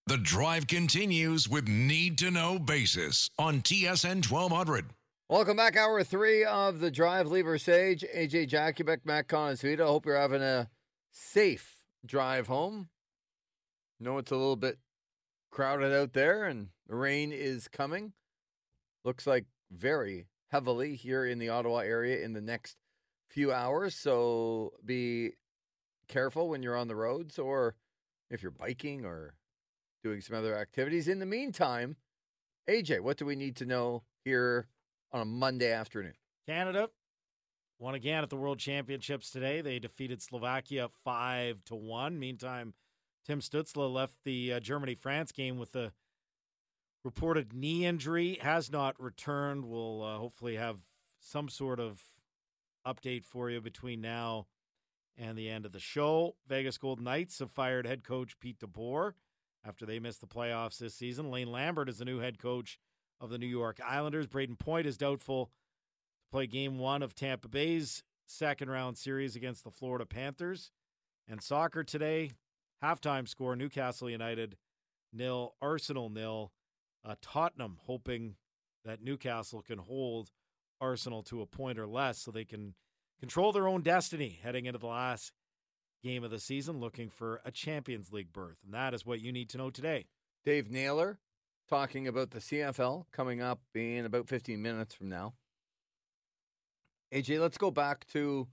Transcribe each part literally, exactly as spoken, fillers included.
The drive continues with Need to Know Basis on T S N twelve hundred. Welcome back, hour three of The Drive. Lever Sage, A J Jakubek, Matt Conasuita. Hope you're having a safe drive home. Know it's a little bit crowded out there and the rain is coming. Looks like very heavily here in the Ottawa area in the next few hours. So be careful when you're on the roads or if you're biking or doing some other activities. In the meantime, A J, what do we need to know here on a Monday afternoon? Canada won again at the World Championships today. They defeated Slovakia five to one. Meantime, Tim Stützle left the uh, Germany-France game with a reported knee injury. Has not returned. We'll uh, hopefully have some sort of update for you between now and the end of the show. Vegas Golden Knights have fired head coach Pete DeBoer after they missed the playoffs this season. Lane Lambert is the new head coach of the New York Islanders. Braden Point is doubtful to play game one of Tampa Bay's second-round series against the Florida Panthers. And soccer today, halftime score, Newcastle United nil, Arsenal nil. Uh, Tottenham hoping that Newcastle can hold Arsenal to a point or less so they can control their own destiny heading into the last game of the season, looking for a Champions League berth. And that is what you need to know today. Dave Naylor talking about the C F L coming up in about fifteen minutes from now. A J, let's go back to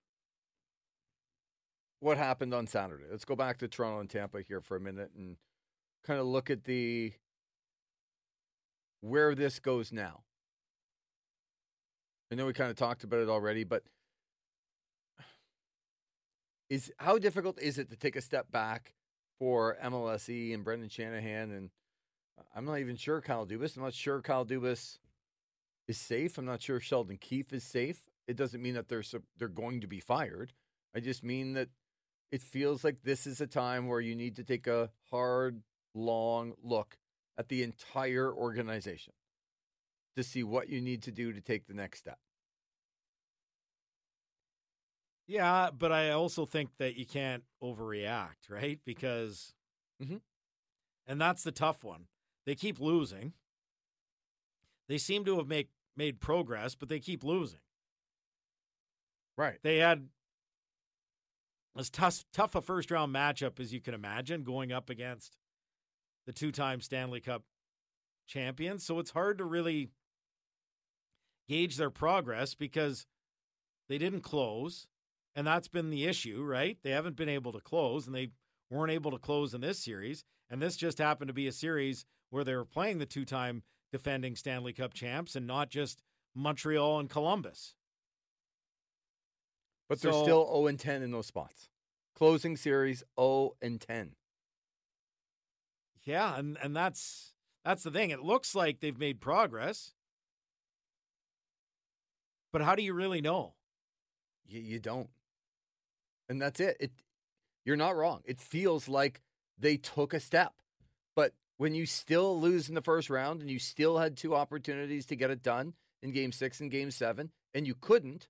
what happened on Saturday. Let's go back to Toronto and Tampa here for a minute and kind of look at the where this goes now. I know we kind of talked about it already, but is how difficult is it to take a step back for M L S E and Brendan Shanahan? And I'm not even sure Kyle Dubas. I'm not sure Kyle Dubas is safe. I'm not sure Sheldon Keefe is safe. It doesn't mean that they're they're going to be fired. I just mean that it feels like this is a time where you need to take a hard, long look at the entire organization to see what you need to do to take the next step. Yeah, but I also think that you can't overreact, right? Because, mm-hmm. and that's the tough one. They keep losing. They seem to have make, made progress, but they keep losing. Right. They had as tough, tough a first-round matchup as you can imagine going up against the two-time Stanley Cup champions. So it's hard to really gauge their progress because they didn't close. And that's been the issue, right? They haven't been able to close, and they weren't able to close in this series. And this just happened to be a series where they were playing the two-time defending Stanley Cup champs and not just Montreal and Columbus. But so, they're still oh and ten in those spots. Closing series oh and ten. Yeah, and, and that's that's the thing. It looks like they've made progress. But how do you really know? You, you don't. And that's it. It. You're not wrong. It feels like they took a step. But when you still lose in the first round and you still had two opportunities to get it done in game six and game seven, and you couldn't,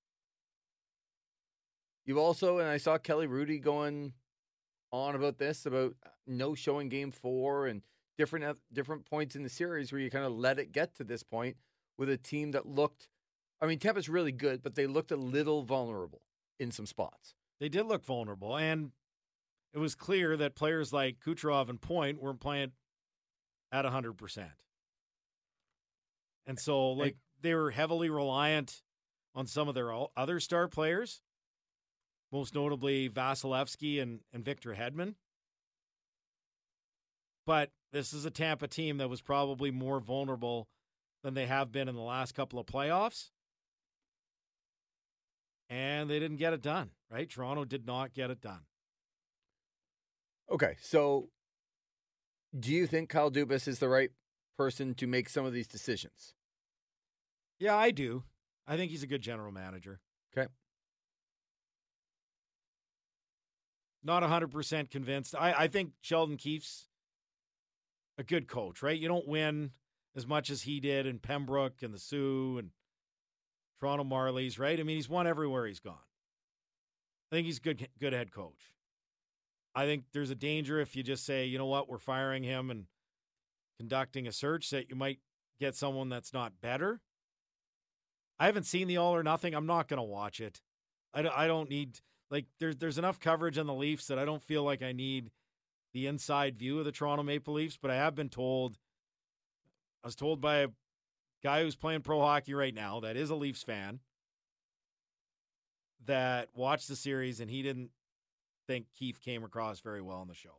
you also, and I saw Kelly Rudy going on about this, about no showing game four and different different points in the series where you kind of let it get to this point with a team that looked, I mean, Tampa's really good, but they looked a little vulnerable in some spots. They did look vulnerable, and it was clear that players like Kucherov and Point weren't playing at one hundred percent. And so, like, they were heavily reliant on some of their other star players, most notably Vasilevsky and, and Victor Hedman. But this is a Tampa team that was probably more vulnerable than they have been in the last couple of playoffs. And they didn't get it done, right? Toronto did not get it done. Okay, so do you think Kyle Dubas is the right person to make some of these decisions? Yeah, I do. I think he's a good general manager. Okay. Not one hundred percent convinced. I, I think Sheldon Keefe's a good coach, right? You don't win as much as he did in Pembroke and the Sioux and Toronto Marlies, right? I mean, he's won everywhere he's gone. I think he's a good, good head coach. I think there's a danger if you just say, you know what, we're firing him and conducting a search that you might get someone that's not better. I haven't seen the All or Nothing. I'm not going to watch it. I don't, I don't need, like, there's, there's enough coverage on the Leafs that I don't feel like I need the inside view of the Toronto Maple Leafs, but I have been told, I was told by a guy who's playing pro hockey right now that is a Leafs fan that watched the series and he didn't think Keefe came across very well on the show.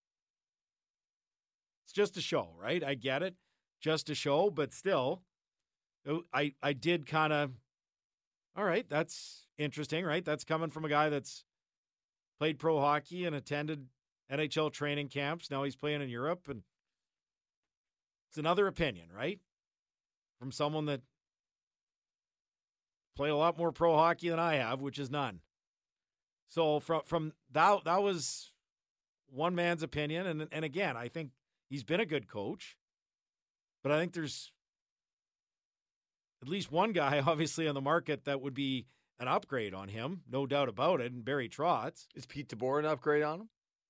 It's just a show, right? I get it. Just a show, but still, I, I did kind of, all right, that's interesting, right? That's coming from a guy that's played pro hockey and attended N H L training camps. Now he's playing in Europe, and it's another opinion, right? From someone that played a lot more pro hockey than I have, which is none. So from from that, that was one man's opinion. And, and again, I think he's been a good coach, but I think there's at least one guy, obviously, on the market that would be an upgrade on him, no doubt about it, and Barry Trotz. Is Pete DeBoer an upgrade on him?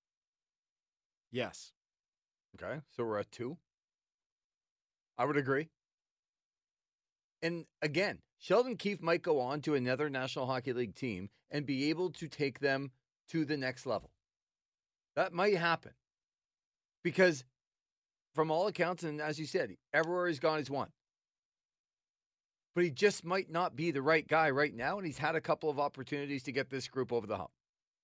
Yes. Okay, so we're at two. I would agree. And again, Sheldon Keefe might go on to another National Hockey League team and be able to take them to the next level. That might happen. Because from all accounts, and as you said, everywhere he's gone, he's won. But he just might not be the right guy right now, and he's had a couple of opportunities to get this group over the hump.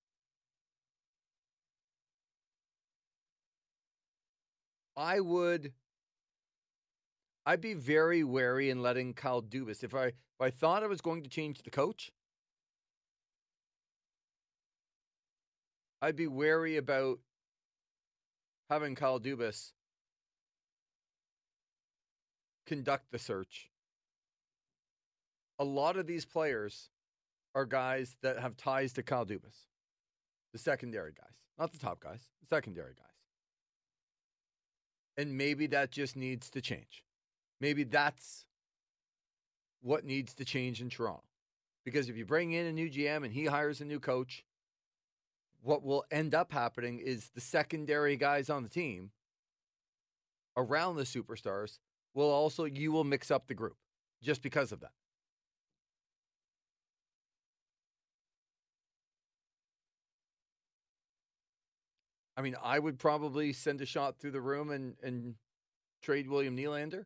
I would... I'd be very wary in letting Kyle Dubas. If I if I thought I was going to change the coach, I'd be wary about having Kyle Dubas conduct the search. A lot of these players are guys that have ties to Kyle Dubas, the secondary guys, not the top guys, the secondary guys. And maybe that just needs to change. Maybe that's what needs to change in Toronto. Because if you bring in a new G M and he hires a new coach, what will end up happening is the secondary guys on the team around the superstars will also, you will mix up the group just because of that. I mean, I would probably send a shot through the room and, and trade William Nylander.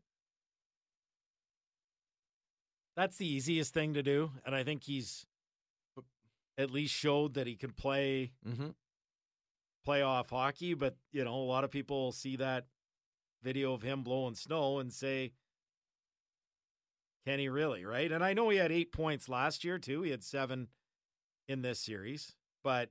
That's the easiest thing to do, and I think he's at least showed that he can play mm-hmm. playoff hockey, but, you know, a lot of people see that video of him blowing snow and say, can he really, right? And I know he had eight points last year, too. He had seven in this series, but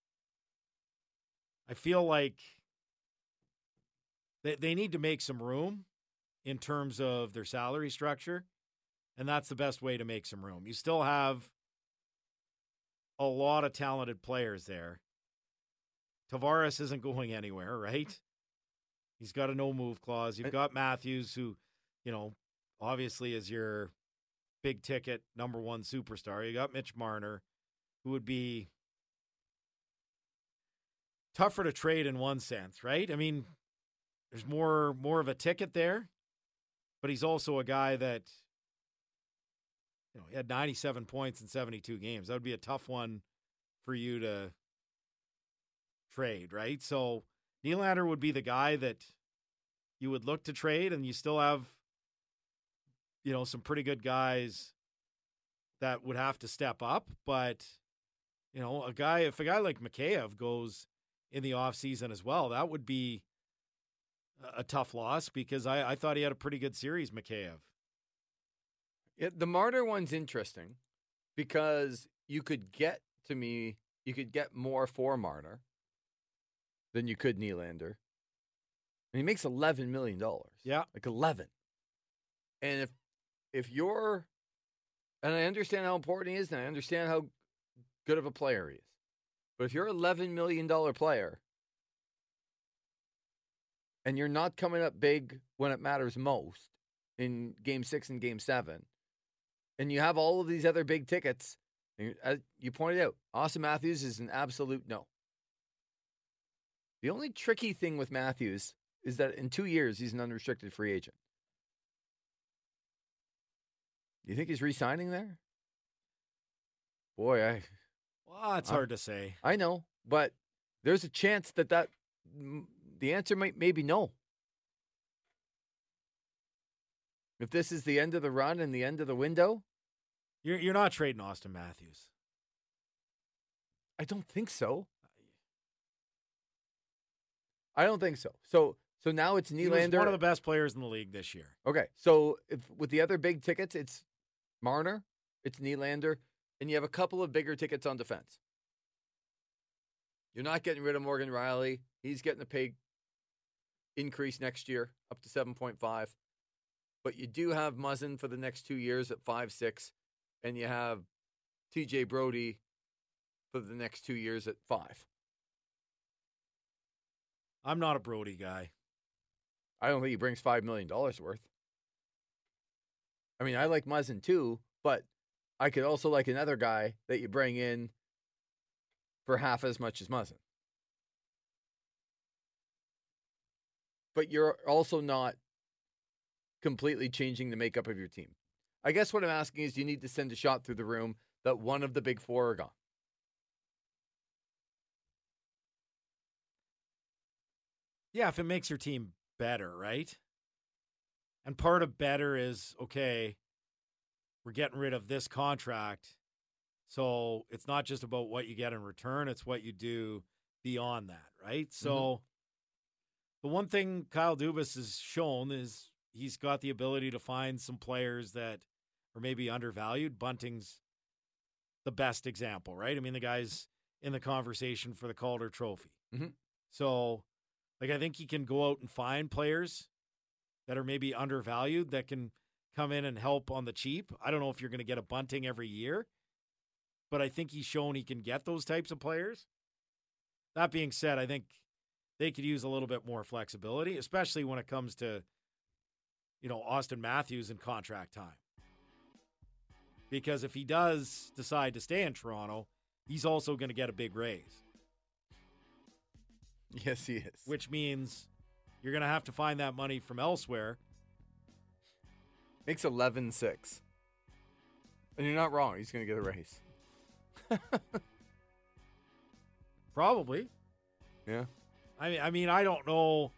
I feel like they, they need to make some room in terms of their salary structure. And that's the best way to make some room. You still have a lot of talented players there. Tavares isn't going anywhere, right? He's got a no-move clause. You've got Matthews, who, you know, obviously is your big-ticket number one superstar. You got Mitch Marner, who would be tougher to trade in one sense, right? I mean, there's more more of a ticket there, but he's also a guy that, you know, he had ninety-seven points in seventy-two games. That would be a tough one for you to trade, right? So Nylander would be the guy that you would look to trade, and you still have, you know, some pretty good guys that would have to step up. But, you know, a guy, if a guy like Mikheyev goes in the offseason as well, that would be a tough loss, because I, I thought he had a pretty good series, Mikheyev. Yeah, the Marner one's interesting because you could get, to me, you could get more for Marner than you could Nylander. And he makes eleven million dollars. Yeah. Like eleven. And if if you're, and I understand how important he is, and I understand how good of a player he is, but if you're an eleven million dollars player and you're not coming up big when it matters most in game six and game seven, and you have all of these other big tickets, as you pointed out, Austin Matthews is an absolute no. The only tricky thing with Matthews is that in two years, he's an unrestricted free agent. Do you think he's re-signing there? Boy, I... Well, it's I, hard to say. I know, but there's a chance that, that the answer might maybe no. If this is the end of the run and the end of the window? You're, you're not trading Austin Matthews. I don't think so. I don't think so. So so now it's Nylander. He was one of the best players in the league this year. Okay, so if with the other big tickets, it's Marner, it's Nylander, and you have a couple of bigger tickets on defense. You're not getting rid of Morgan Rielly. He's getting a pay increase next year, up to seven point five. But you do have Muzzin for the next two years at five six, and you have T J Brody for the next two years at five. I'm not a Brody guy. I don't think he brings five million dollars worth. I mean, I like Muzzin too, but I could also like another guy that you bring in for half as much as Muzzin. But you're also not completely changing the makeup of your team. I guess what I'm asking is, you need to send a shot through the room that one of the big four are gone. Yeah, if it makes your team better, right? And part of better is, okay, we're getting rid of this contract. So it's not just about what you get in return, it's what you do beyond that, right? So mm-hmm. the one thing Kyle Dubas has shown is he's got the ability to find some players that are maybe undervalued. Bunting's the best example, right? I mean, the guy's in the conversation for the Calder Trophy. Mm-hmm. So, like, I think he can go out and find players that are maybe undervalued that can come in and help on the cheap. I don't know if you're going to get a Bunting every year, but I think he's shown he can get those types of players. That being said, I think they could use a little bit more flexibility, especially when it comes to, you know, Austin Matthews in contract time. Because if he does decide to stay in Toronto, he's also going to get a big raise. Yes, he is. Which means you're going to have to find that money from elsewhere. Makes eleven six. And you're not wrong. He's going to get a raise. Probably. Yeah. I mean, I mean, I don't know.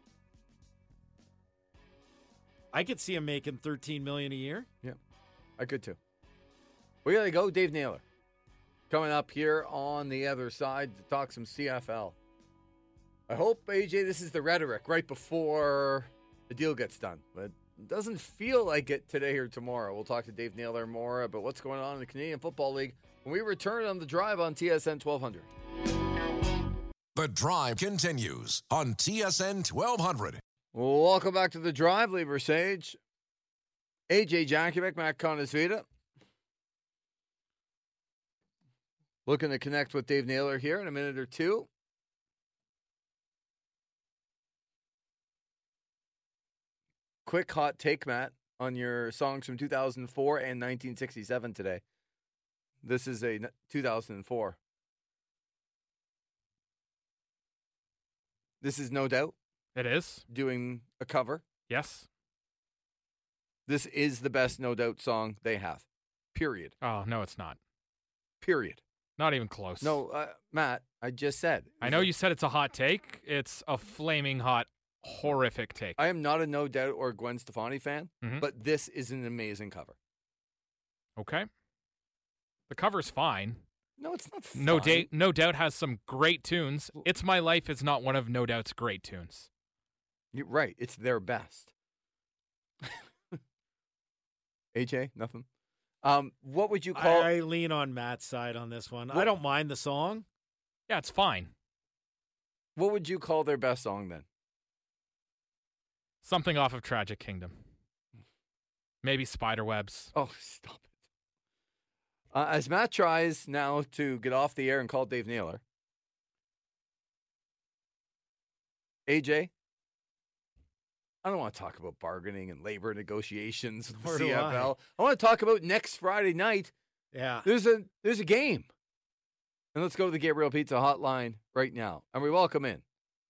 I could see him making thirteen million dollars a year. Yeah, I could too. We gotta go. Dave Naylor coming up here on the other side to talk some C F L. I hope, A J, this is the rhetoric right before the deal gets done, but it doesn't feel like it today or tomorrow. We'll talk to Dave Naylor more about what's going on in the Canadian Football League when we return on The Drive on T S N twelve hundred. The Drive continues on T S N twelve hundred. Well, welcome back to The Drive, Lieber Sage. A J Jakubik, Matt Conasvita. Looking to connect with Dave Naylor here in a minute or two. Quick hot take, Matt, on your songs from two thousand four and nineteen sixty-seven today. This is a two thousand four. This is No Doubt. It is. Doing a cover. Yes. This is the best No Doubt song they have. Period. Oh, no, it's not. Period. Not even close. No, uh, Matt, I just said. I know you said it's a hot take. It's a flaming hot, horrific take. I am not a No Doubt or Gwen Stefani fan, mm-hmm. but this is an amazing cover. Okay. The cover's fine. No, it's not fine. No, da- no Doubt has some great tunes. It's My Life is not one of No Doubt's great tunes. You're right. It's their best. A J, nothing? Um, what would you call... I, I lean on Matt's side on this one. What? I don't mind the song. Yeah, it's fine. What would you call their best song then? Something off of Tragic Kingdom. Maybe Spiderwebs. Oh, stop it. Uh, as Matt tries now to get off the air and call Dave Naylor, A J, I don't want to talk about bargaining and labor negotiations with the C F L. I. I want to talk about next Friday night. Yeah. There's a there's a game. And let's go to the Gabriel Pizza hotline right now. And we welcome in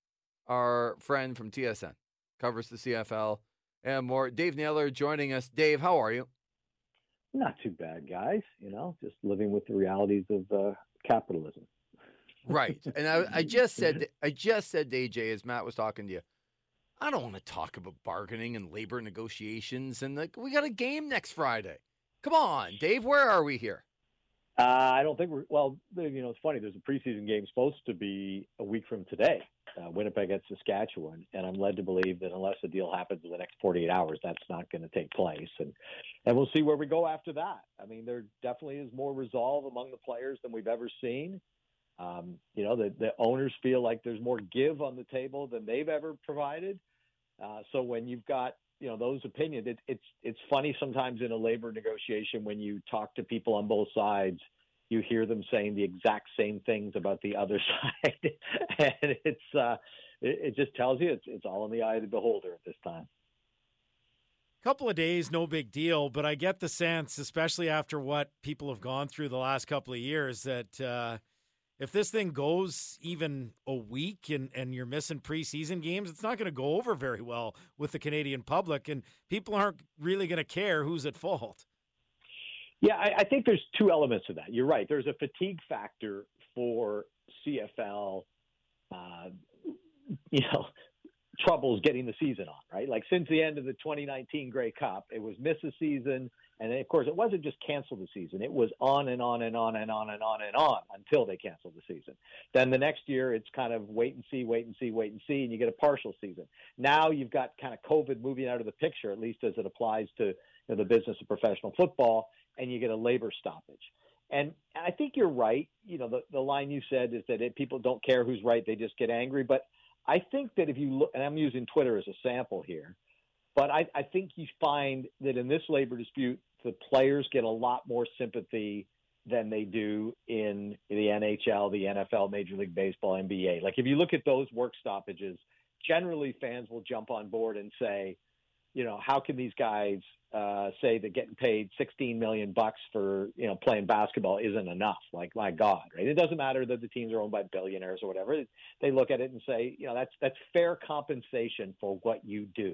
our friend from T S N, covers the C F L and more. Dave Naylor joining us. Dave, how are you? Not too bad, guys. You know, just living with the realities of uh, capitalism. Right. And I, I just said, I just said to A J as Matt was talking to you, I don't want to talk about bargaining and labor negotiations. And like, we got a game next Friday. Come on, Dave. Where are we here? Uh, I don't think we're, well, you know, it's funny. There's a preseason game supposed to be a week from today, uh, Winnipeg at Saskatchewan. And I'm led to believe that unless a deal happens in the next forty-eight hours, that's not going to take place. And, and we'll see where we go after that. I mean, there definitely is more resolve among the players than we've ever seen. Um, you know, the, the owners feel like there's more give on the table than they've ever provided. Uh, so when you've got, you know, those opinions, it, it's it's funny sometimes in a labor negotiation when you talk to people on both sides, you hear them saying the exact same things about the other side, and it's uh, it, it just tells you it's it's all in the eye of the beholder at this time. Couple of days, no big deal, but I get the sense, especially after what people have gone through the last couple of years, that uh, if this thing goes even a week and, and you're missing preseason games, it's not going to go over very well with the Canadian public, and people aren't really going to care who's at fault. Yeah, I, I think there's two elements to that. You're right. There's a fatigue factor for C F L, uh, you know, troubles getting the season on, right? Like since the end of the twenty nineteen Grey Cup, it was miss a season. And then, of course, it wasn't just cancel the season. It was on and on and on and on and on and on until they canceled the season. Then the next year, it's kind of wait and see, wait and see, wait and see, and you get a partial season. Now you've got kind of COVID moving out of the picture, at least as it applies to you know, the business of professional football, and you get a labor stoppage. And I think you're right. You know, the, the line you said is that if people don't care who's right, they just get angry. But I think that if you look, and I'm using Twitter as a sample here, but I, I think you find that in this labor dispute, the players get a lot more sympathy than they do in the N H L, the N F L, Major League Baseball, N B A. Like if you look at those work stoppages, generally fans will jump on board and say, you know, how can these guys uh, say that getting paid sixteen million bucks for, you know, playing basketball isn't enough? Like, my God, right? It doesn't matter that the teams are owned by billionaires or whatever. They look at it and say, you know, that's, that's fair compensation for what you do.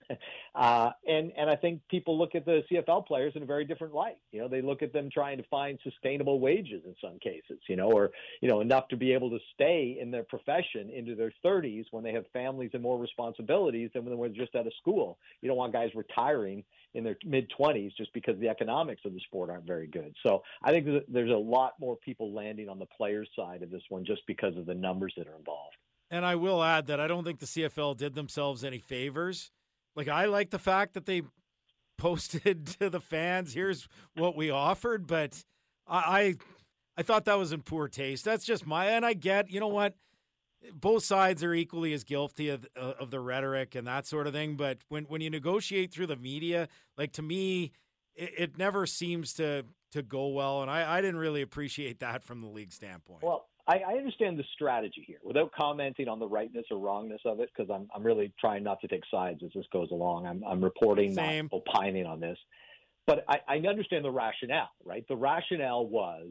Uh, and, and I think people look at the C F L players in a very different light. You know, they look at them trying to find sustainable wages in some cases, you know, or, you know, enough to be able to stay in their profession into their thirties when they have families and more responsibilities than when they're just out of school. You don't want guys retiring in their mid twenties just because the economics of the sport aren't very good. So I think there's a lot more people landing on the players' side of this one just because of the numbers that are involved. And I will add that I don't think the C F L did themselves any favors. Like, I like the fact that they posted to the fans, here's what we offered, but I, I I thought that was in poor taste. That's just my, and I get, you know what, both sides are equally as guilty of, uh, of the rhetoric and that sort of thing, but when, when you negotiate through the media, like, to me, it, it never seems to, to go well, and I, I didn't really appreciate that from the league standpoint. Well, I, I understand the strategy here without commenting on the rightness or wrongness of it, because I'm I'm really trying not to take sides as this goes along. I'm I'm reporting, Same. not opining on this. But I, I understand the rationale, right? The rationale was,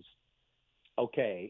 okay,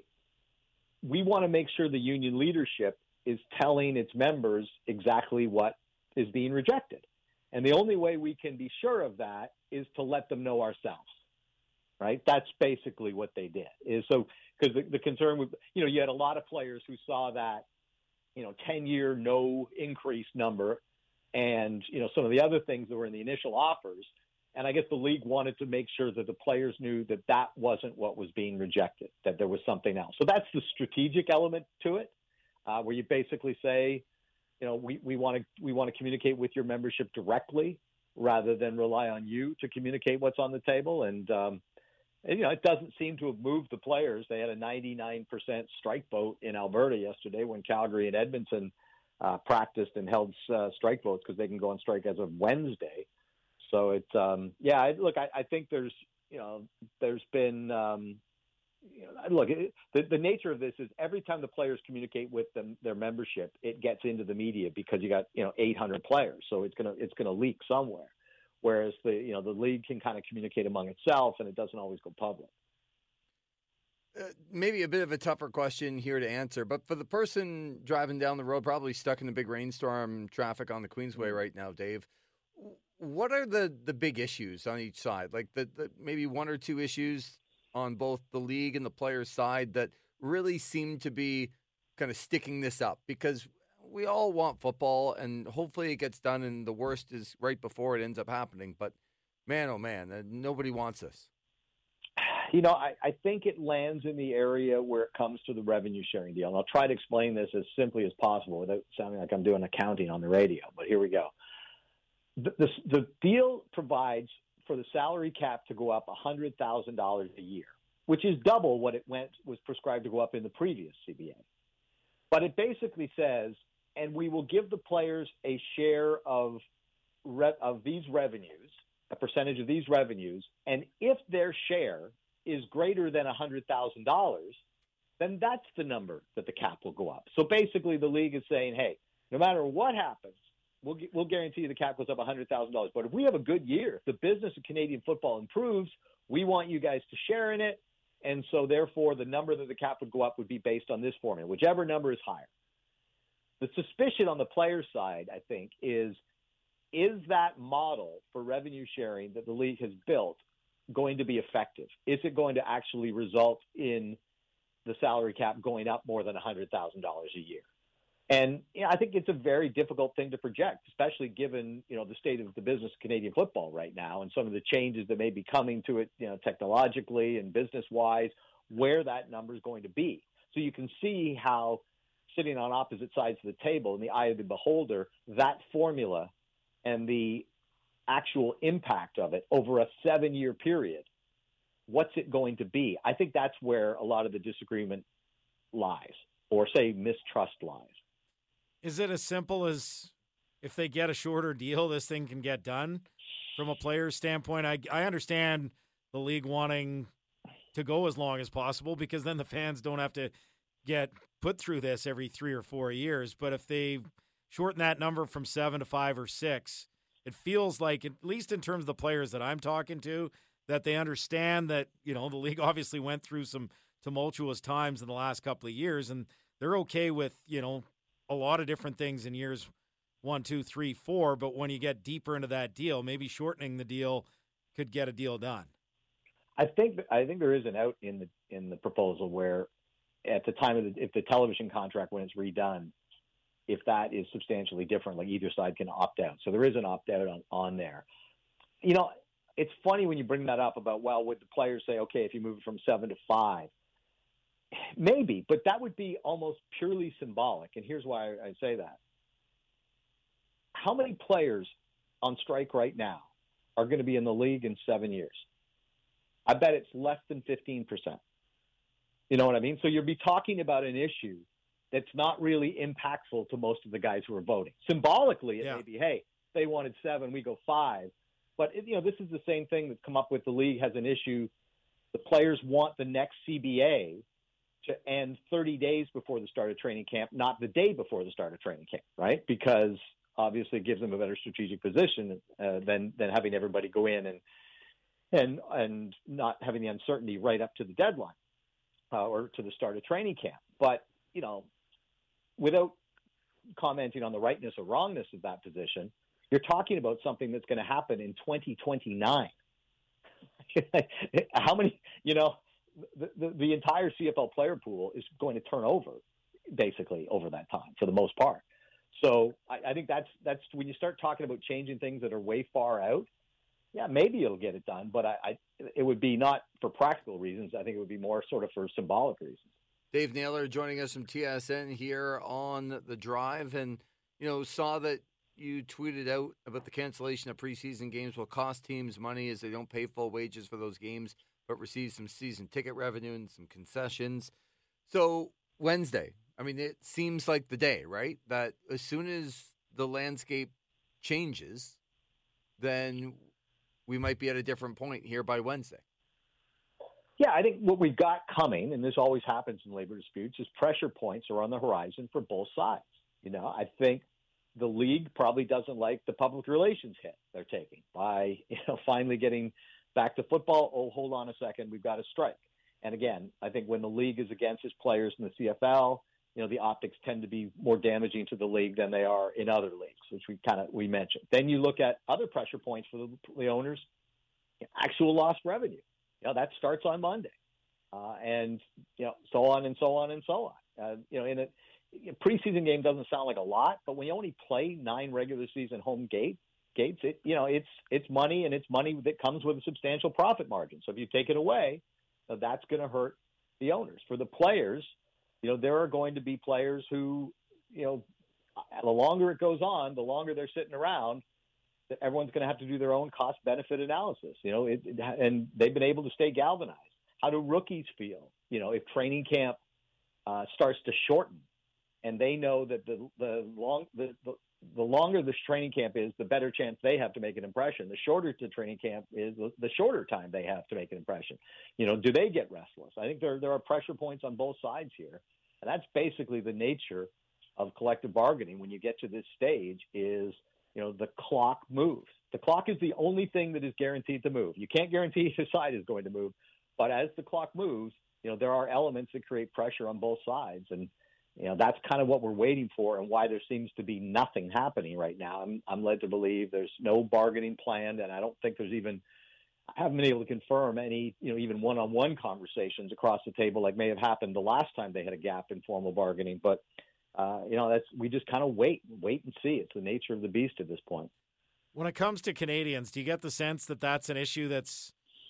we want to make sure the union leadership is telling its members exactly what is being rejected. And the only way we can be sure of that is to let them know ourselves. Right. That's basically what they did is so because the, the concern with, you know, you had a lot of players who saw that, you know, ten year no increase number and, you know, some of the other things that were in the initial offers. And I guess the league wanted to make sure that the players knew that that wasn't what was being rejected, that there was something else. So that's the strategic element to it, uh, where you basically say, you know, we, we want to we want to communicate with your membership directly rather than rely on you to communicate what's on the table. And, um, And, you know, it doesn't seem to have moved the players. They had a ninety-nine percent strike vote in Alberta yesterday when Calgary and Edmonton uh, practiced and held uh, strike votes because they can go on strike as of Wednesday. So it's, um, yeah, I, look, I, I think there's, you know, there's been, um, you know, look, it, the, the nature of this is every time the players communicate with them, their membership, it gets into the media because you got, you know, eight hundred players. So it's going to, it's going to leak somewhere. Whereas the you know the league can kind of communicate among itself, and it doesn't always go public. uh, maybe a bit of a tougher question here to answer, but for the person driving down the road, probably stuck in the big rainstorm traffic on the Queensway right now, Dave, what are the, the big issues on each side? Like the, the maybe one or two issues on both the league and the players' side that really seem to be kind of sticking this up? Because we all want football, and hopefully it gets done, and the worst is right before it ends up happening. But man, oh man, uh, nobody wants this. You know, I, I think it lands in the area where it comes to the revenue sharing deal. And I'll try to explain this as simply as possible without sounding like I'm doing accounting on the radio. But here we go. The, the, the deal provides for the salary cap to go up one hundred thousand dollars a year, which is double what it went was prescribed to go up in the previous C B A. But it basically says, and we will give the players a share of re- of these revenues, a percentage of these revenues, and if their share is greater than one hundred thousand dollars, then that's the number that the cap will go up. So basically the league is saying, hey, no matter what happens, we'll, we'll guarantee the cap goes up one hundred thousand dollars. But if we have a good year, if the business of Canadian football improves, we want you guys to share in it. And so, therefore, the number that the cap would go up would be based on this formula, whichever number is higher. The suspicion on the players' side, I think, is, is that model for revenue sharing that the league has built going to be effective? Is it going to actually result in the salary cap going up more than one hundred thousand dollars a year? And you know, I think it's a very difficult thing to project, especially given, you know, the state of the business of Canadian football right now and some of the changes that may be coming to it, you know, technologically and business-wise, where that number is going to be. So you can see how sitting on opposite sides of the table in the eye of the beholder, that formula and the actual impact of it over a seven-year period, what's it going to be? I think that's where a lot of the disagreement lies, or say mistrust lies. Is it as simple as if they get a shorter deal, this thing can get done from a player's standpoint? I, I understand the league wanting to go as long as possible because then the fans don't have to get put through this every three or four years. But if they shorten that number from seven to five or six, it feels like, at least in terms of the players that I'm talking to, that they understand that, you know, the league obviously went through some tumultuous times in the last couple of years, and they're okay with, you know, a lot of different things in years one, two, three, four. But when you get deeper into that deal, maybe shortening the deal could get a deal done. I think I think there is an out in the in the proposal where, at the time of the, if the television contract when it's redone, if that is substantially different, like either side can opt out. So there is an opt out on, on there. You know, it's funny when you bring that up about, well, would the players say, okay, if you move it from seven to five? Maybe, but that would be almost purely symbolic. And here's why I say that. How many players on strike right now are going to be in the league in seven years? I bet it's less than fifteen percent. You know what I mean? So you'll be talking about an issue that's not really impactful to most of the guys who are voting. Symbolically, it yeah. may be, hey, they wanted seven, we go five. But, it, you know, this is the same thing that's come up with the league has an issue. The players want the next C B A to end thirty days before the start of training camp, not the day before the start of training camp, right? Because obviously it gives them a better strategic position uh, than than having everybody go in and and and not having the uncertainty right up to the deadline uh, or to the start of training camp. But, you know, without commenting on the rightness or wrongness of that position, you're talking about something that's going to happen in twenty twenty-nine. How many, you know, The, the, the entire C F L player pool is going to turn over basically over that time for the most part. So I, I think that's that's when you start talking about changing things that are way far out. Yeah, maybe it'll get it done, but I, I it would be not for practical reasons. I think it would be more sort of for symbolic reasons. Dave Naylor joining us from T S N here on The Drive, and you know, saw that you tweeted out about the cancellation of preseason games will cost teams money as they don't pay full wages for those games, but receive some season ticket revenue and some concessions. So Wednesday, I mean, it seems like the day, right? That as soon as the landscape changes, then we might be at a different point here by Wednesday. Yeah, I think what we've got coming, and this always happens in labor disputes, is pressure points are on the horizon for both sides. You know, I think the league probably doesn't like the public relations hit they're taking by, you know, finally getting back to football. Oh, hold on a second, we've got a strike. And again, I think when the league is against its players in the C F L, you know, the optics tend to be more damaging to the league than they are in other leagues, which we kind of we mentioned. Then you look at other pressure points for the, the owners, actual lost revenue. You know, that starts on Monday, uh, and you know, so on and so on and so on. Uh, you know, in a, a preseason game doesn't sound like a lot, but when you only play nine regular season home gate gates, it you know, it's it's money, and it's money that comes with a substantial profit margin. So if you take it away, uh, that's going to hurt the owners. For the players, you know, there are going to be players who, you know, the longer it goes on, the longer they're sitting around, that everyone's going to have to do their own cost-benefit analysis, you know, it, it, and they've been able to stay galvanized. How do rookies feel, you know, if training camp uh, starts to shorten, and they know that the the long the, the the longer this training camp is, the better chance they have to make an impression. The shorter the training camp is, the shorter time they have to make an impression. You know, do they get restless? I think there there are pressure points on both sides here, and that's basically the nature of collective bargaining. When you get to this stage, is you know the clock moves. The clock is the only thing that is guaranteed to move. You can't guarantee the side is going to move, but as the clock moves, you know there are elements that create pressure on both sides, and you know, that's kind of what we're waiting for, and why there seems to be nothing happening right now. I'm, I'm led to believe there's no bargaining planned, and I don't think there's even – I haven't been able to confirm any, you know, even one-on-one conversations across the table like may have happened the last time they had a gap in formal bargaining. But, uh, you know, that's we just kind of wait, wait and see. It's the nature of the beast at this point. When it comes to Canadians, do you get the sense that that's an issue that's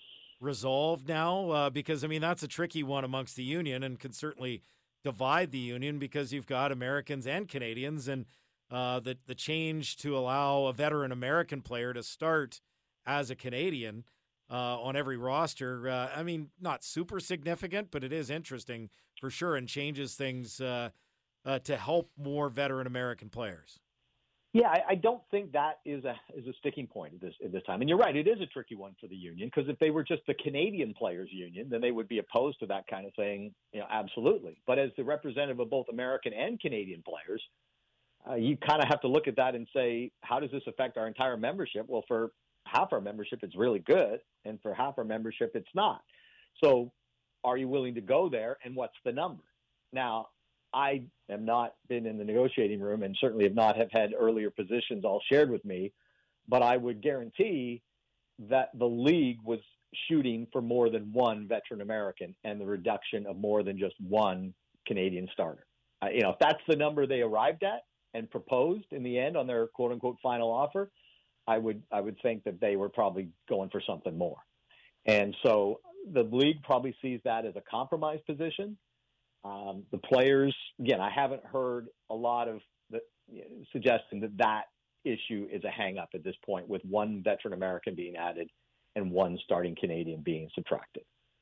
resolved now? Uh, because, I mean, that's a tricky one amongst the union and can certainly – divide the union, because you've got Americans and Canadians, and uh, the the change to allow a veteran American player to start as a Canadian uh, on every roster. Uh, I mean, not super significant, but it is interesting for sure, and changes things uh, uh, to help more veteran American players. Yeah, I, I don't think that is a is a sticking point at this at this time. And you're right, it is a tricky one for the union, because if they were just the Canadian players union, then they would be opposed to that kind of thing, you know, absolutely. But as the representative of both American and Canadian players, uh, you kind of have to look at that and say, how does this affect our entire membership? Well, for half our membership, it's really good, and for half our membership, it's not. So, are you willing to go there, and what's the number? Now, I have not been in the negotiating room, and certainly have not have had earlier positions all shared with me, but I would guarantee that the league was shooting for more than one veteran American and the reduction of more than just one Canadian starter. Uh, you know, if that's the number they arrived at and proposed in the end on their quote unquote final offer, I would I would think that they were probably going for something more. And so the league probably sees that as a compromise position. Um, the players, again, I haven't heard a lot of the, you know, suggesting that that issue is a hang-up at this point, with one veteran American being added and one starting Canadian being subtracted.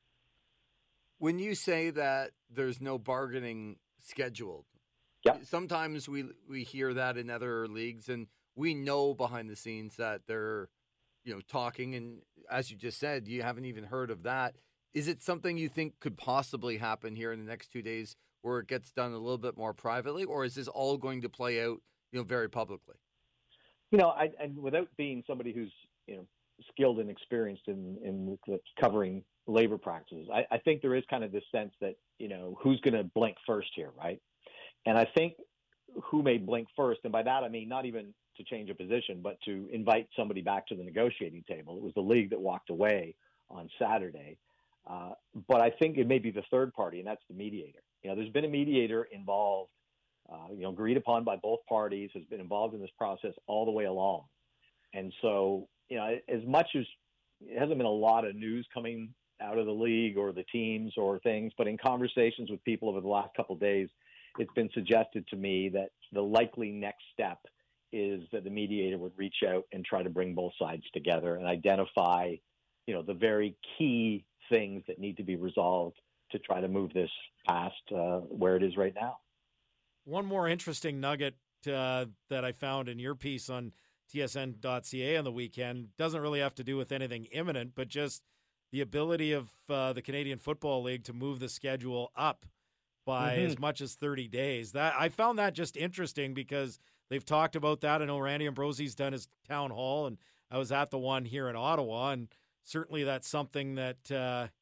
When you say that there's no bargaining scheduled, yep. sometimes we we hear that in other leagues, and we know behind the scenes that they're, you know, talking. And as you just said, you haven't even heard of that. Is it something you think could possibly happen here in the next two days where it gets done a little bit more privately, or is this all going to play out, you know, very publicly? You know, I, and without being somebody who's, you know, skilled and experienced in, in covering labor practices, I, I think there is kind of this sense that, you know, who's going to blink first here, right? And I think who may blink first, and by that I mean not even to change a position, but to invite somebody back to the negotiating table. It was the league that walked away on Saturday. Uh, but I think it may be the third party, and that's the mediator. You know, there's been a mediator involved, uh, you know, agreed upon by both parties, has been involved in this process all the way along. And so, you know, as much as it hasn't been a lot of news coming out of the league or the teams or things, but in conversations with people over the last couple of days, it's been suggested to me that the likely next step is that the mediator would reach out and try to bring both sides together and identify, you know, the very key things that need to be resolved to try to move this past uh, where it is right now. One more interesting nugget uh, that I found in your piece on T S N dot C A on the weekend doesn't really have to do with anything imminent, but just the ability of uh, the Canadian Football League to move the schedule up by mm-hmm. as much as thirty days. That I found that just interesting because they've talked about that. I know Randy Ambrosie's done his town hall, and I was at the one here in Ottawa, and certainly that's something that uh,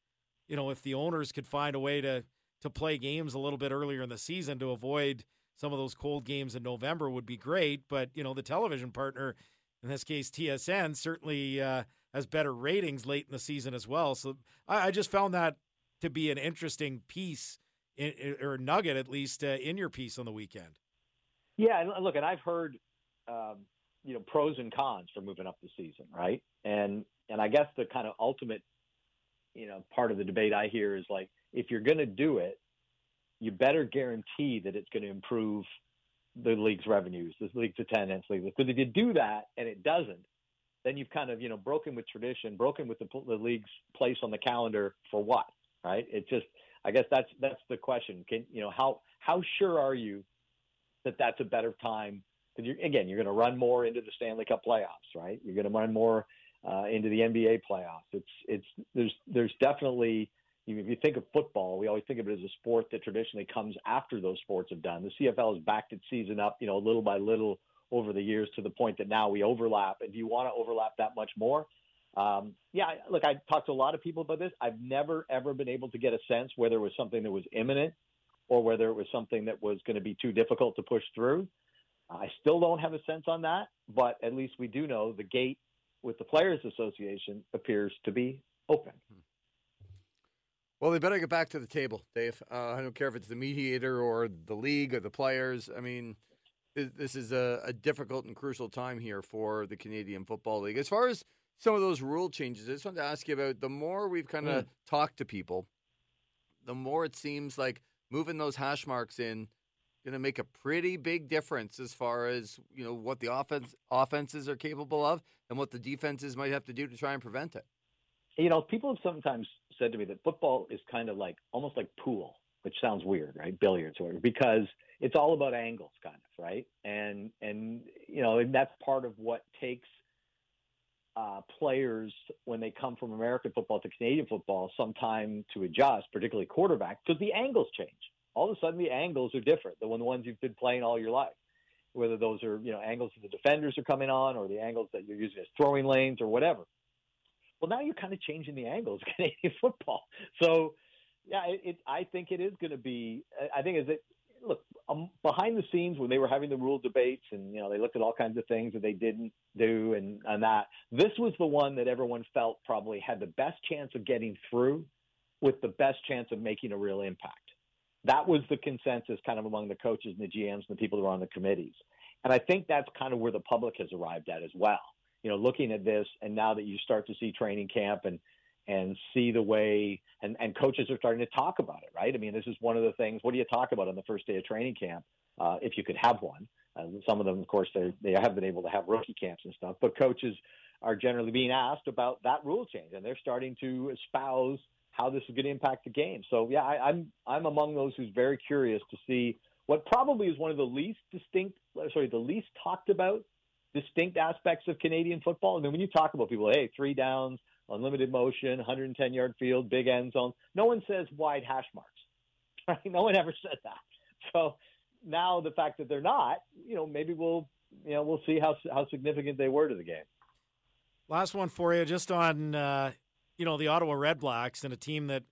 you know, if the owners could find a way to to play games a little bit earlier in the season to avoid some of those cold games in November would be great. But, you know, the television partner, in this case T S N, certainly uh, has better ratings late in the season as well. So I, I just found that to be an interesting piece, in, or nugget at least, uh, in your piece on the weekend. Yeah, and look, and I've heard, um, you know, pros and cons for moving up the season, right? And and I guess the kind of ultimate, you know, part of the debate I hear is like, if you're going to do it, you better guarantee that it's going to improve the league's revenues, the league's attendance, because if you do that and it doesn't, then you've kind of, you know, broken with tradition, broken with the, the league's place on the calendar for what, right? It just, I guess that's that's the question. Can you know how how sure are you that that's a better time? Because you're, again, you're going to run more into the Stanley Cup playoffs, right? You're going to run more uh, into the N B A playoffs. It's it's there's there's definitely, if you think of football, we always think of it as a sport that traditionally comes after those sports have done. The C F L has backed its season up, you know, little by little over the years to the point that now we overlap. And do you want to overlap that much more? Um, yeah, look, I talked to a lot of people about this. I've never, ever been able to get a sense whether it was something that was imminent or whether it was something that was going to be too difficult to push through. I still don't have a sense on that, but at least we do know the gate with the Players Association appears to be open. Well, they better get back to the table, Dave. Uh, I don't care if it's the mediator or the league or the players. I mean, this is a, a difficult and crucial time here for the Canadian Football League. As far as some of those rule changes, I just wanted to ask you about, the more we've kind of mm. talked to people, the more it seems like moving those hash marks in going to make a pretty big difference as far as, you know, what the offense offenses are capable of and what the defenses might have to do to try and prevent it. You know, people have sometimes said to me that football is kind of like, almost like pool, which sounds weird, right? Billiards, or because it's all about angles, kind of, right? And, and you know, and that's part of what takes uh, players, when they come from American football to Canadian football, some time to adjust, particularly quarterback, because the angles change. All of a sudden, the angles are different than the ones you've been playing all your life, whether those are, you know, angles that the defenders are coming on or the angles that you're using as throwing lanes or whatever. Well, now you're kind of changing the angles of Canadian football. So, yeah, it, it, I think it is going to be – I think is it – look, um, behind the scenes when they were having the rule debates and, you know, they looked at all kinds of things that they didn't do and, and that, this was the one that everyone felt probably had the best chance of getting through with the best chance of making a real impact. That was the consensus kind of among the coaches and the G Ms and the people who are on the committees. And I think that's kind of where the public has arrived at as well. You know, looking at this, and now that you start to see training camp and and see the way, and, and coaches are starting to talk about it, right? I mean, this is one of the things, what do you talk about on the first day of training camp, uh, if you could have one? Uh, some of them, of course, they they have been able to have rookie camps and stuff, but coaches are generally being asked about that rule change, and they're starting to espouse how this is going to impact the game. So, yeah, I, I'm I'm among those who's very curious to see what probably is one of the least distinct, sorry, the least talked about distinct aspects of Canadian football. I mean, when you talk about people, hey, three downs, unlimited motion, one hundred ten yard field, big end zone, no one says wide hash marks. Right? No one ever said that. So now the fact that they're not, you know, maybe we'll, you know, we'll see how how significant they were to the game. Last one for you, just on, uh, you know, the Ottawa Red Blacks, and a team that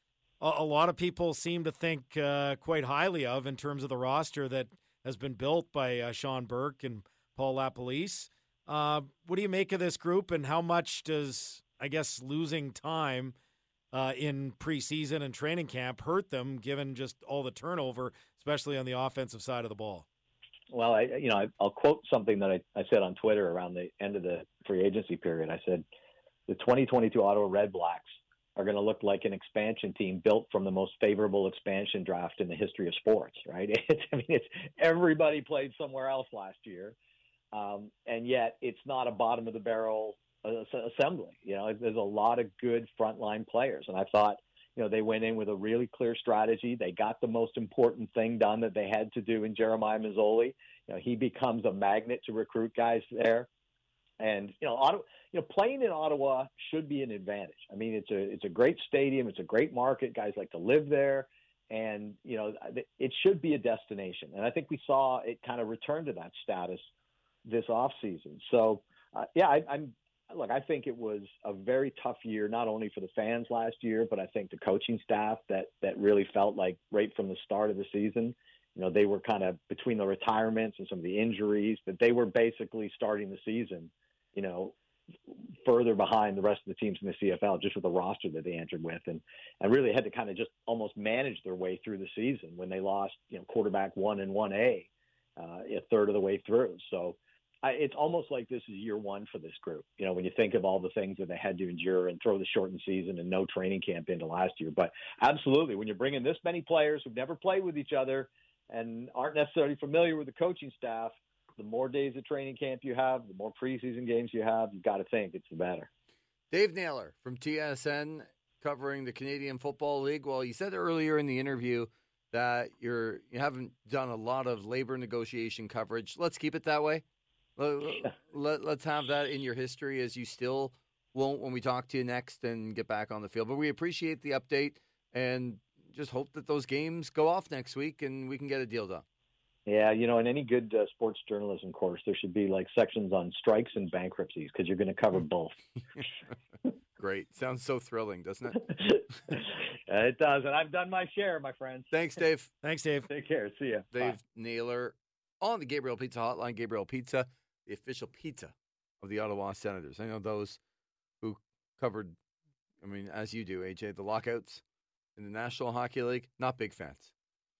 a, a lot of people seem to think uh, quite highly of in terms of the roster that has been built by uh, Sean Burke and Paul LaPolice. Uh, what do you make of this group, and how much does, I guess, losing time uh, in preseason and training camp hurt them, given just all the turnover, especially on the offensive side of the ball? Well, I, you know, I, I'll quote something that I, I said on Twitter around the end of the free agency period. I said, the twenty twenty-two Ottawa Red Blacks are going to look like an expansion team built from the most favorable expansion draft in the history of sports, right? It's, I mean, it's everybody played somewhere else last year. Um, and yet it's not a bottom of the barrel uh, assembly. You know, there's a lot of good frontline players. And I thought, you know, they went in with a really clear strategy. They got the most important thing done that they had to do in Jeremiah Masoli. You know, he becomes a magnet to recruit guys there. And, you know, Ottawa, you know, playing in Ottawa should be an advantage. I mean, it's a, it's a great stadium. It's a great market. Guys like to live there. And, you know, it should be a destination. And I think we saw it kind of return to that status this offseason. So, uh, yeah, I, I'm look, I think it was a very tough year, not only for the fans last year, but I think the coaching staff that that really felt like right from the start of the season, you know, they were kind of between the retirements and some of the injuries, that they were basically starting the season, you know, further behind the rest of the teams in the C F L just with the roster that they entered with, and and really had to kind of just almost manage their way through the season when they lost, you know, quarterback one and one A uh, a third of the way through. So I, it's almost like this is year one for this group. You know, when you think of all the things that they had to endure and throw the shortened season and no training camp into last year. But absolutely, when you're bringing this many players who've never played with each other and aren't necessarily familiar with the coaching staff, the more days of training camp you have, the more preseason games you have, you've got to think it's the better. Dave Naylor from T S N covering the Canadian Football League. Well, you said earlier in the interview that you're you haven't done a lot of labor negotiation coverage. Let's keep it that way. Let, let, let's have that in your history, as you still won't when we talk to you next and get back on the field. But we appreciate the update and just hope that those games go off next week and we can get a deal done. Yeah, you know, in any good uh, sports journalism course, there should be like sections on strikes and bankruptcies because you're going to cover both. Great. Sounds so thrilling, doesn't it? It does. And I've done my share, my friends. Thanks, Dave. Thanks, Dave. Take care. See ya. Dave Bye. Naylor on the Gabriel Pizza Hotline. Gabriel Pizza, the official pizza of the Ottawa Senators. I know those who covered, I mean, as you do, A J, the lockouts in the National Hockey League, not big fans.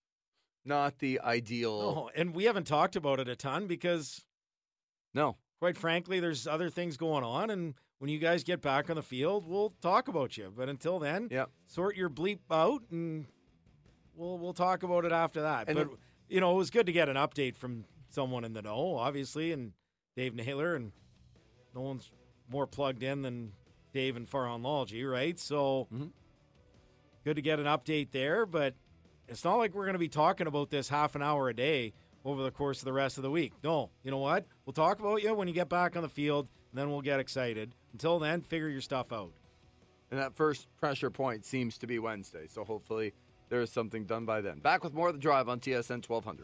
Not the ideal. Oh, and we haven't talked about it a ton because, no, quite frankly, there's other things going on. And when you guys get back on the field, we'll talk about you. But until then, yep. sort your bleep out, and we'll we'll talk about it after that. And but then, you know, it was good to get an update from someone in the know, obviously, and Dave Naylor, and no one's more plugged in than Dave and Farhanlology, right? So mm-hmm. good to get an update there, but it's not like we're going to be talking about this half an hour a day over the course of the rest of the week. No, you know what? We'll talk about you when you get back on the field, and then we'll get excited. Until then, figure your stuff out. And that first pressure point seems to be Wednesday, so hopefully there is something done by then. Back with more of The Drive on T S N twelve hundred.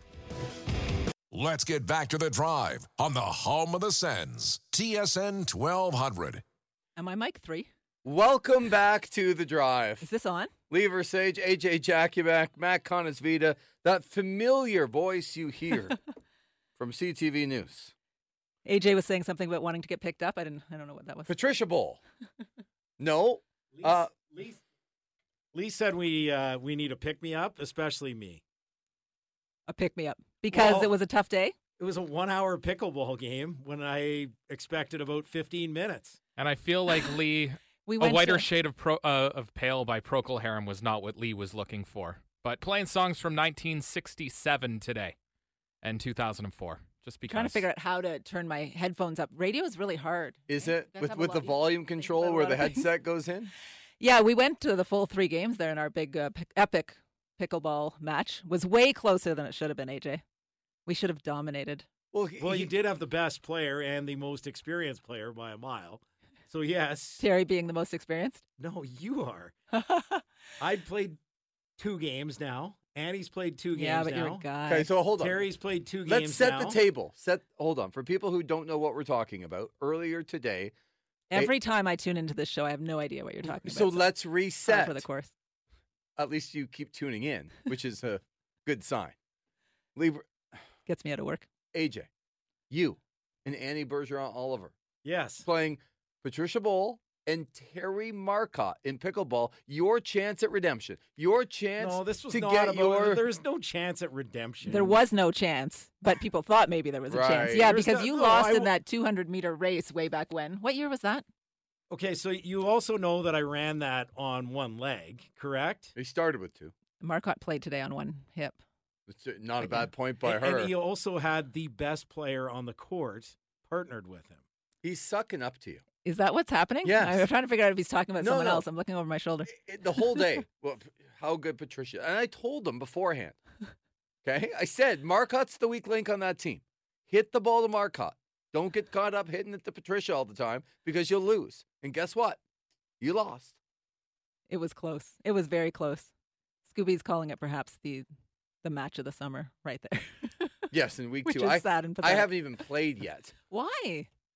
Let's get back to The Drive on the home of the Sens, T S N twelve hundred. Am I mic three? Welcome back to The Drive. Is this on? Lee Versage, A J Jakubek, Matt Conisvita, that familiar voice you hear from C T V News. A J was saying something about wanting to get picked up. I didn't. I don't know what that was. Patricia Bowl. No. Lee, Uh, Lee, Lee said we uh, we need a pick me up, especially me. A pick me up because Well, it was a tough day. It was a one-hour pickleball game when I expected about fifteen minutes. And I feel like Lee, We a went whiter to, shade of pro, uh, of pale by Procol Harum was not what Lee was looking for. But playing songs from nineteen sixty-seven today and two thousand four. Just because. trying to figure out how to turn my headphones up. Radio is really hard. Is right? it You guys with, have a with the lot- you volume think control about a where lot the of things. headset goes in? Yeah, we went to the full three games there in our big uh, pick, epic pickleball match. Was way closer than it should have been, A J. We should have dominated. Well, he, Well, he- you did have the best player and the most experienced player by a mile. So, yes. Terry being the most experienced. No, you are. I'd played two games now. Annie's played two games yeah, but now. you're a guy. Okay, so hold on. Terry's played two games Let's set now. the table. Set. Hold on. For people who don't know what we're talking about, earlier today. Every time I tune into this show, I have no idea what you're talking So about. let's par reset. for the course. At least you keep tuning in, which is a good sign. Leave Gets me out of work. A J, you and Annie Bergeron Oliver Yes. playing Patricia Bowl and Terry Marcotte in pickleball. Your chance at redemption. Your chance No, this was to not get about. your. There's no chance at redemption. There was no chance, but people thought maybe there was a chance. Right. Yeah, There's because no- you no, lost I in w- that two hundred meter race way back when. What year was that? Okay, so you also know that I ran that on one leg, correct? He started with two. Marcotte played today on one hip. It's not a Okay. bad point by and, her. and he also had the best player on the court partnered with him. He's sucking up to you. Is that what's happening? Yes. I'm trying to figure out if he's talking about No, someone no. else. I'm looking over my shoulder. It- the whole day. Well, how good Patricia. And I told him beforehand. Okay? I said, Marcotte's the weak link on that team. Hit the ball to Marcotte. Don't get caught up hitting it to Patricia all the time because you'll lose. And guess what? You lost. It was close. It was very close. Scooby's calling it perhaps the the match of the summer right there. Yes, in week Which two. is I, sad and I pathetic. haven't even played yet. Why?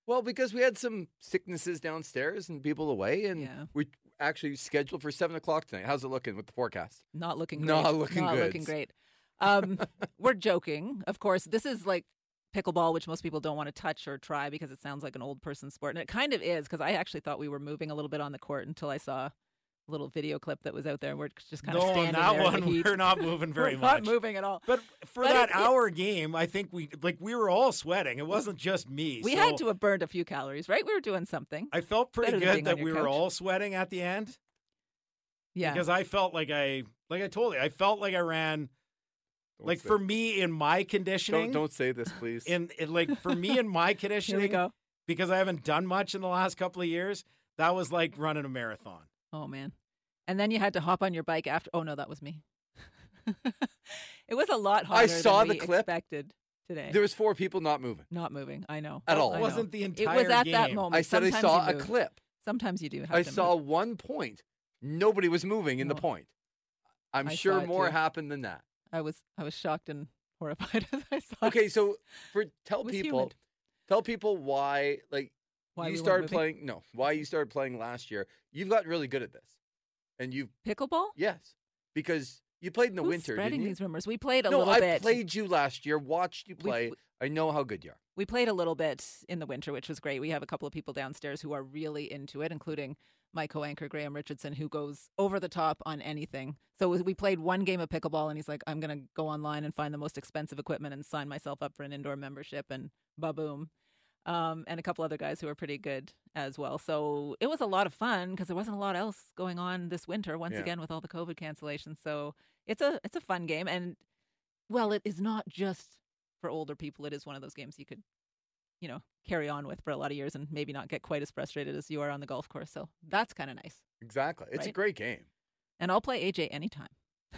Well, because we had some sicknesses downstairs and people away, and Yeah. we actually scheduled for seven o'clock tonight. How's it looking with the forecast? Not looking great. Not looking Not good. looking great. Um, we're joking. Of course, this is like pickleball, which most people don't want to touch or try because it sounds like an old person sport. And it kind of is, because I actually thought we were moving a little bit on the court until I saw a little video clip that was out there. And we're just kind no, of on standing that there in one, the heat. we're not moving very We're much. not moving at all. But for But that it- it- hour game, I think we like we were all sweating. It wasn't just me. We so had to have burned a few calories, right? We were doing something. I felt pretty better than good being on that your we were couch. all sweating at the end. Yeah. Because I felt like I, like I told you, I felt like I ran, Don't like say- for me in my conditioning, Don't don't say this, please. in, in like for me in my Here conditioning, we go. because I haven't done much in the last couple of years, that was like running a marathon. Oh, man. And then you had to hop on your bike after. Oh, no, that was me. It was a lot hotter I saw than the we clip. expected today. There was four people not moving. Not moving. I know. At all. I It know. wasn't the It entire was at that game. moment. I said I Sometimes saw you a move. clip. Sometimes you do have I to saw move. one point. Nobody was moving in the No. point. I'm I sure saw it more too. happened than that. I was I was shocked and horrified as I saw it. Okay, so for tell It was people, humid. tell people why like Why you we weren't started moving. playing. No, why you started playing last year. You've gotten really good at this, and you Pickleball? yes, because you played in the Who's winter, spreading didn't you? these rumors? We played a no, little I bit. played you last year. Watched you We- play. I know how good you are. We played a little bit in the winter, which was great. We have a couple of people downstairs who are really into it, including my co-anchor Graham Richardson, who goes over the top on anything. So we played one game of pickleball, and he's like, "I'm going to go online and find the most expensive equipment and sign myself up for an indoor membership." And ba-boom. Um, and a couple other guys who are pretty good as well. So it was a lot of fun because there wasn't a lot else going on this winter. Once Yeah. again, with all the COVID cancellations, so it's a it's a fun game. And well, it is not just for older people. It is one of those games you could, you know, carry on with for a lot of years and maybe not get quite as frustrated as you are on the golf course. So that's kind of nice. Exactly. It's a Right? great game. And I'll play A J anytime.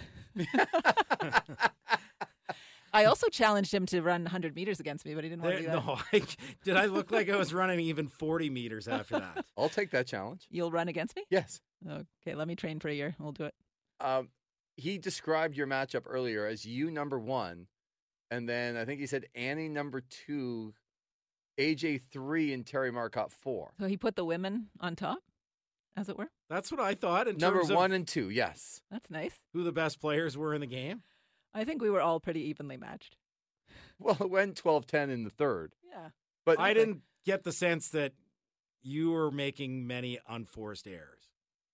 I also challenged him to run one hundred meters against me, but he didn't want to do There- that. no, I, did I look like I was running even forty meters after that? I'll take that challenge. You'll run against me? Yes. Okay, let me train for a year. We'll do it. Um, he described your matchup earlier as you number one, and then I think he said Annie number two, A J three, and Terry Marcotte four. So he put the women on top, as it were. That's what I thought in Number terms one of and two, yes. That's nice. who the best players were in the game. I think we were all pretty evenly matched. Well, it went twelve ten in the third, Yeah. but I didn't get the sense that you were making many unforced errors.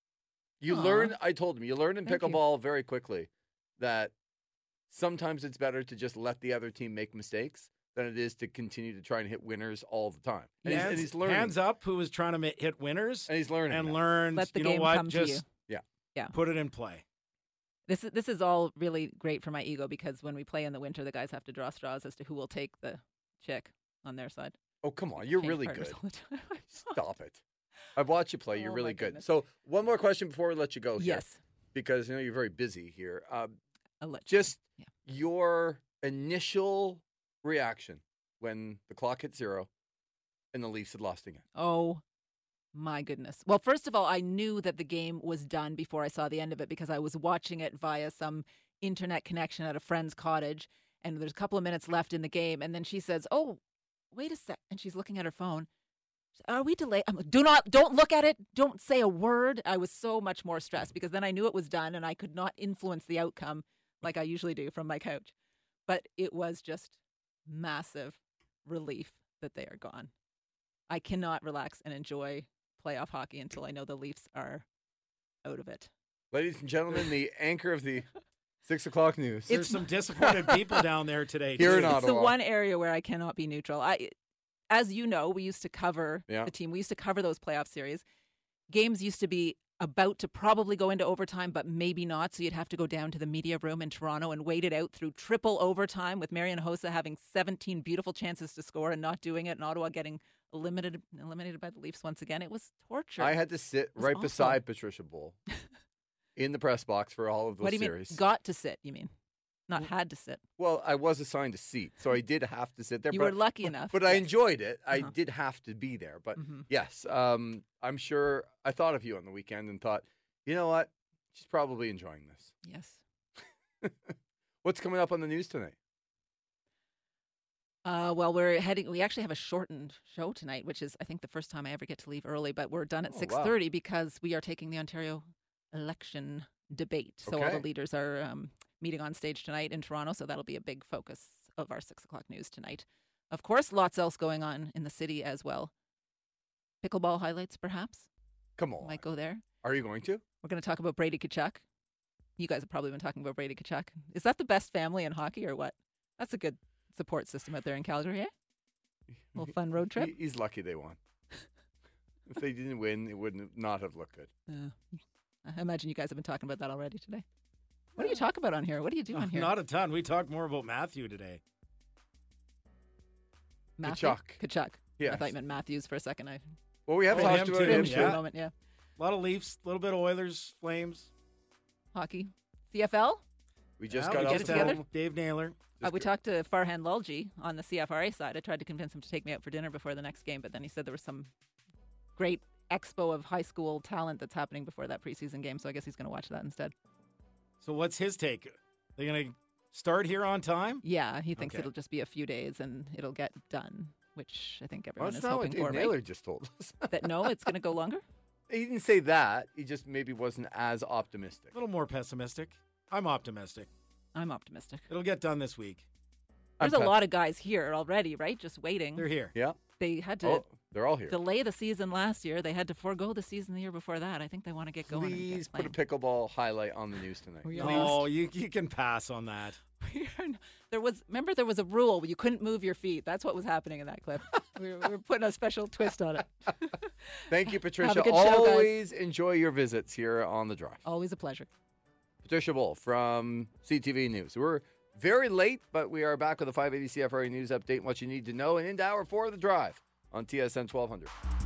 You Aw. learn. I told him you learn in Thank you. pickleball very quickly that sometimes it's better to just let the other team make mistakes than it is to continue to try and hit winners all the time. And, he's, and Hands, he's learning. hands up who was trying to ma- hit winners and he's learning. and that. learned, Let the you know game what, come to you. just Yeah. Yeah. put it in play. This is this is all really great for my ego because when we play in the winter, the guys have to draw straws as to who will take the chick on their side. Oh, come on. You're Change really partners good. all the time. Stop it. I've watched you play. You're Oh, really my good. goodness. So, one more question before we let you go here. Yes. Because I know you're very busy here. Um, I'll let you know. just Yeah. your initial reaction when the clock hit zero and the Leafs had lost again. Oh my goodness. Well, first of all, I knew that the game was done before I saw the end of it because I was watching it via some internet connection at a friend's cottage. And there's a couple of minutes left in the game. And then she says, "Oh, wait a sec." And she's looking at her phone. Are we delayed? I'm like, Do not, don't look at it. Don't say a word. I was so much more stressed because then I knew it was done and I could not influence the outcome like I usually do from my couch. But it was just massive relief that they are gone. I cannot relax and enjoy playoff hockey until I know the Leafs are out of it. Ladies and gentlemen, the anchor of the six o'clock news. There's some disappointed people down there today. Here too. in It's the Ottawa. one area where I cannot be neutral. I, as you know, we used to cover Yeah. the team. We used to cover those playoff series. Games used to be about to probably go into overtime, but maybe not. So you'd have to go down to the media room in Toronto and wait it out through triple overtime with Marian Hossa having seventeen beautiful chances to score and not doing it, and Ottawa getting eliminated eliminated by the Leafs once again. It was torture. I had to sit was right awful. beside Patricia Bull in the press box for all of those what do you series. mean? Got to sit? You mean? Not had to sit. Well, I was assigned a seat, so I did have to sit there. You but, were lucky enough. But I Yes. enjoyed it. I Uh-huh. did have to be there. But Mhm. yes, um, I'm sure I thought of you on the weekend and thought, you know what? She's probably enjoying this. Yes. What's coming up on the news tonight? Uh, well, we're heading. We actually have a shortened show tonight, which is, I think, the first time I ever get to leave early. But we're done at Oh, wow. six thirty because we are taking the Ontario election debate. So all the Okay. leaders are um, meeting on stage tonight in Toronto. So that'll be a big focus of our six o'clock news tonight. Of course, lots else going on in the city as well. Pickleball highlights, perhaps. Come on. Might go there. Are you going to? We're going to talk about Brady Tkachuk. You guys have probably been talking about Brady Tkachuk. Is that the best family in hockey or what? That's a good support system out there in Calgary, eh? Little fun road trip. He- he's lucky they won. If they didn't win, it wouldn't not have looked good. Uh, I imagine you guys have been talking about that already today. What do you talk about on here? What do you do on here? Not a ton. We talked more about Matthew today. Matthew? Tkachuk. Tkachuk. I Yes. thought you meant Matthews for a second. I Well, we have Oh, talked him about too, him for too. a yeah. moment, yeah. A lot of Leafs, a little bit of Oilers, Flames. Hockey. C F L? We just Yeah, got we off get the together? phone. Dave Naylor. Uh, we talked to Farhan Lalji on the C F R A side. I tried to convince him to take me out for dinner before the next game, but then he said there was some great expo of high school talent that's happening before that preseason game, so I guess he's going to watch that instead. So what's his take? They're going to start here on time? Yeah, he thinks Okay. it'll just be a few days and it'll get done, which I think Well, everyone that's is not what hoping Dave for, Naylor right? just told us. That no, it's going to go longer? He didn't say that. He just maybe wasn't as optimistic. A little more pessimistic. I'm optimistic. I'm optimistic. It'll get done this week. There's I'm a pe- lot of guys here already, right? Just waiting. They're here. Yeah. They had to Oh, they're all here. delay the season last year. They had to forego the season the year before that. I think they want to get going. and Please get put a playing. pickleball highlight on the news tonight. We are No, you, you can pass on that. We are n- there was remember there was a rule where you couldn't move your feet. That's what was happening in that clip. we, were, we were putting a special twist on it. Thank you, Patricia. good show, guys. Always enjoy your visits here on the drive. Always a pleasure. Patricia Bull from C T V News. We're very late, but we are back with a five eighty C F R A News update, what you need to know, and into hour four of the drive on T S N twelve hundred.